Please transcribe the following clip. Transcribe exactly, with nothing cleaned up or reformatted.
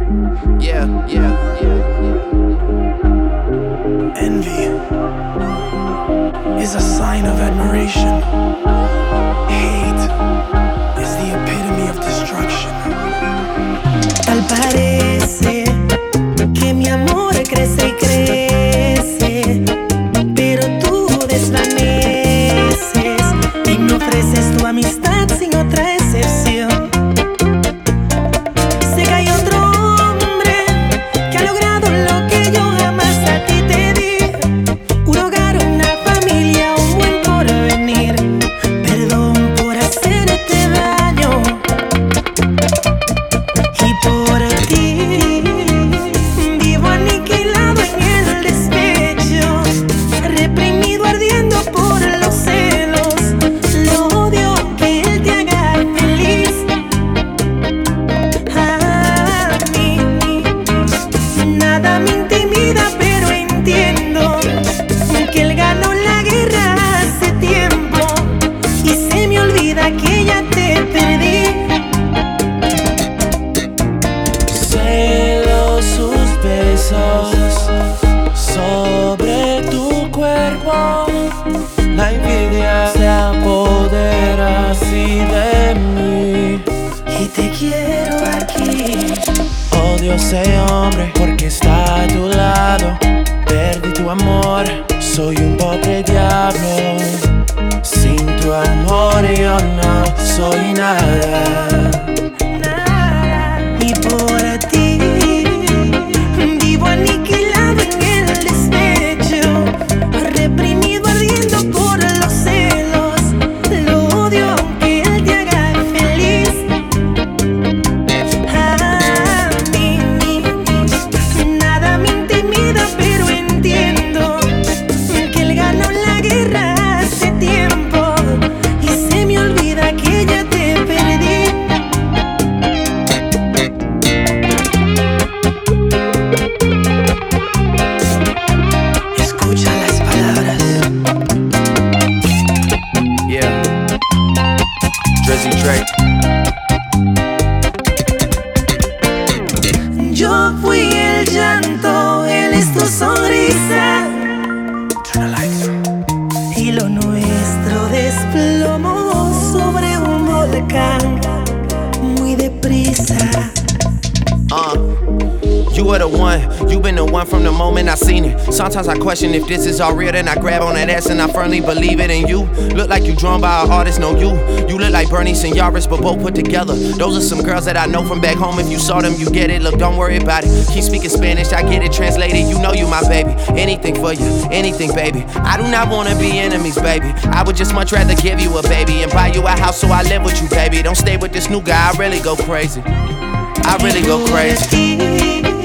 Yeah, yeah, yeah, yeah. Envy is a sign of admiration. Hate is the epitome of destruction. Tal parece que mi amor crece y crece, pero tú desvaneces y me ofreces tu amistad sin otra excepción. Sé que hay otro hombre que ha logrado lo que yo jamás a ti te di: un hogar, una familia, un buen porvenir. Perdón por hacerte daño y por ti vivo aniquilado en el despecho, reprimido, ardiendo por los celos. Lo odio que él te haga feliz. A mí nada me intimida, pero entiendo que él ganó la guerra hace tiempo y se me olvida que ya te perdí. Celo sus besos sobre tu cuerpo. La envidia se apodera así de mí. Y te quiero aquí. Odio a ese hombre porque está a tu lado. Perdí tu amor, soy un pobre diablo. Sin tu amor yo no soy nada. Y por ti vivo aniquilado en el despecho, reprimido, ardiendo por los celos. Lo odio aunque él te haga feliz. A mí nada me intimida, pero entiendo que él ganó la guerra hace tiempo y se me olvida que ya te perdí. Escucha las palabras. Yeah. Drizzy Drake. Yo fui el llanto, él es tu sonrisa. Turn the lights. Y lo nuestro desplomó sobre un volcán muy deprisa. Uh, you were the one, you been the one from the moment I seen it. Sometimes I question if this is all real, then I grab on that ass and I firmly believe it. And you look like you drawn by an artist, no you. You look like Bernie and Yaris, but both put together. Those are some girls that I know from back home. If you saw them, you get it. Look, don't worry about it. Keep speaking Spanish, I get it translated. You know you my baby. Anything for you, anything, baby. I do not wanna be enemies, baby. I would just much rather give you a baby and buy you a house so I live with you, baby. Don't stay with this new guy, I really go crazy. I really go crazy.